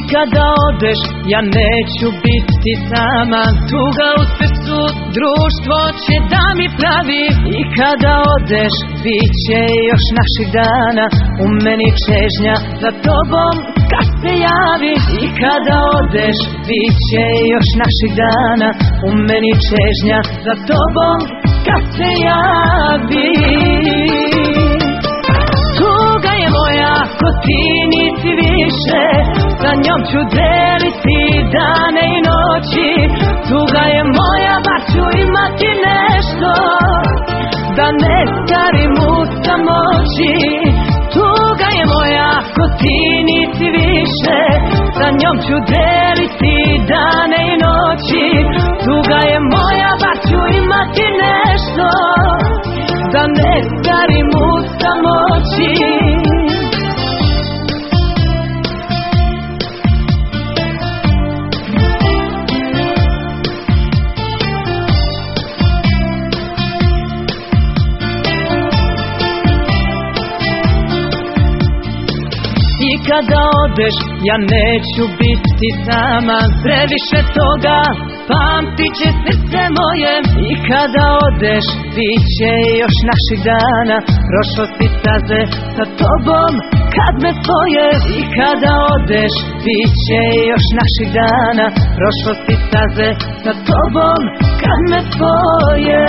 kada odeš ja neću biti sama, tuga u srcu društvo će da mi pravi. I kada odeš bit će još naših dana, u meni čežnja za tobom kad se javi. I kada odeš bit će još naših dana, u meni čežnja za tobom kad se javi. Tuga je moja ko ti niti više, sa njom ću deliti dane i noći. Tuga je moja, bar ću imati nešto, da ne starim u samoći. Tuga je moja ko ti niti više, sa njom ću deliti dane i noći. Tuga je moja, bar ću imati nešto, da ne starim u samoći. I kada odeš ja neću biti sama, previše toga pamtit će srce moje. I kada odeš bit će još naših dana, prošlosti staze sa tobom kad me spoje. I kada odeš bit će još naših dana, prošlosti staze sa tobom kad me spoje.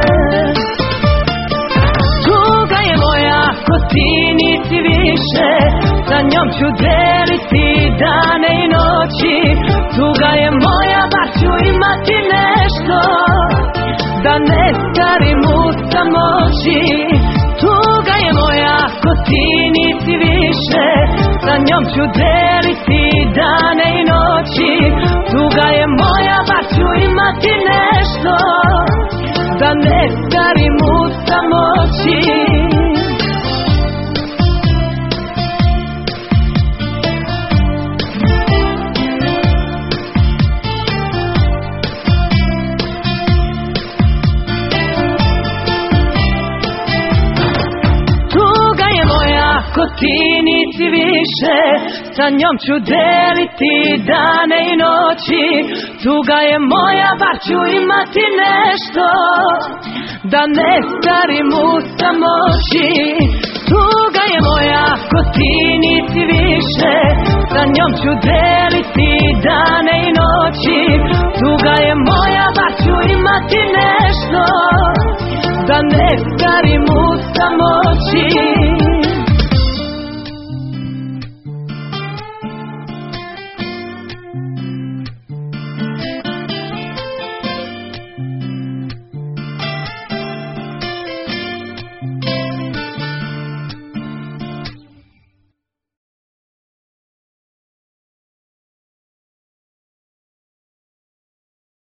Tuga je moja ko ti niti više, sa njom ću deliti dane i noći. Tuga je moja, bar ću imati nešto, da ne starim u samoći. Tuga je moja ko ti niti više, sa njom ću deliti dane i noći. Tuga je moja, bar ću imati nešto, da ne starim u samoći. Ko ti niti više, sa njom ću deliti dane i noći. Tuga je moja, bar ću imati nešto, da ne starim u samoći. Tuga je moja, ko ti niti više, sa njom ću deliti dane i noći. Tuga je moja, bar ću imati nešto, da ne starim u samoći.